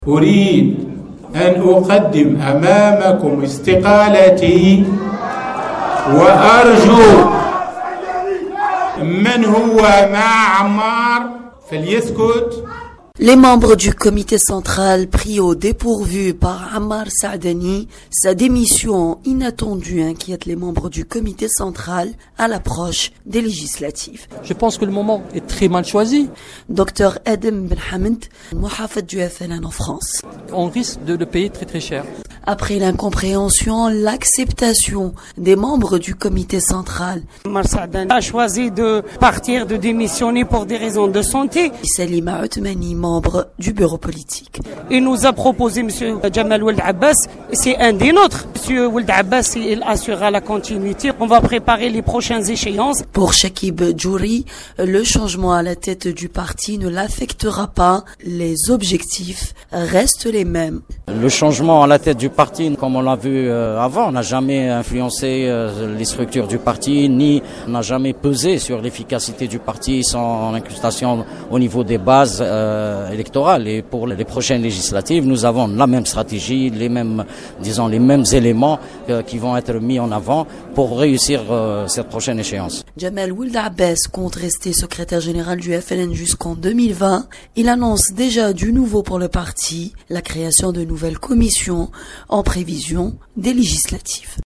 أريد أن أقدم أمامكم استقالتي وأرجو من هو مع عمار فليسكت. Les membres du comité central pris au dépourvu par Ammar Saadani, sa démission inattendue inquiète les membres du comité central à l'approche des législatives. Je pense que le moment est très mal choisi. Dr Adam Benhamed, Mouhafad du FLN en France. On risque de le payer très très cher. Après l'incompréhension, l'acceptation des membres du comité central. Ammar Saadani a choisi de partir, de démissionner pour des raisons de santé. Salima Othmani, membre du bureau politique. Il nous a proposé M. Jamal Ould Abbas, c'est un des nôtres. M. Ould Abbas, il assurera la continuité. On va préparer les prochaines échéances. Pour Shakib Djouri, le changement à la tête du parti ne l'affectera pas. Les objectifs restent les mêmes. Le changement à la tête du parti, comme on l'a vu avant, n'a jamais influencé les structures du parti, ni n'a jamais pesé sur l'efficacité du parti sans incrustation au niveau des bases électorales. Et pour les prochaines législatives, nous avons la même stratégie, les mêmes éléments qui vont être mis en avant pour réussir cette prochaine échéance. Jamal Ould Abbas compte rester secrétaire général du FLN jusqu'en 2020. Il annonce déjà du nouveau pour le parti, la création de nouvelles commissions en prévision des législatives.